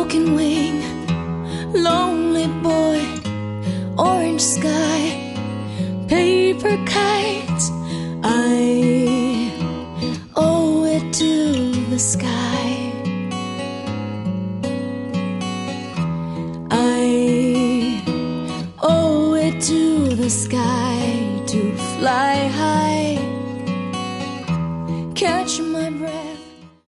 broken wing, lonely boy, orange sky, paper kites. I owe it to the sky. I owe it to the sky to fly high, catch my breath.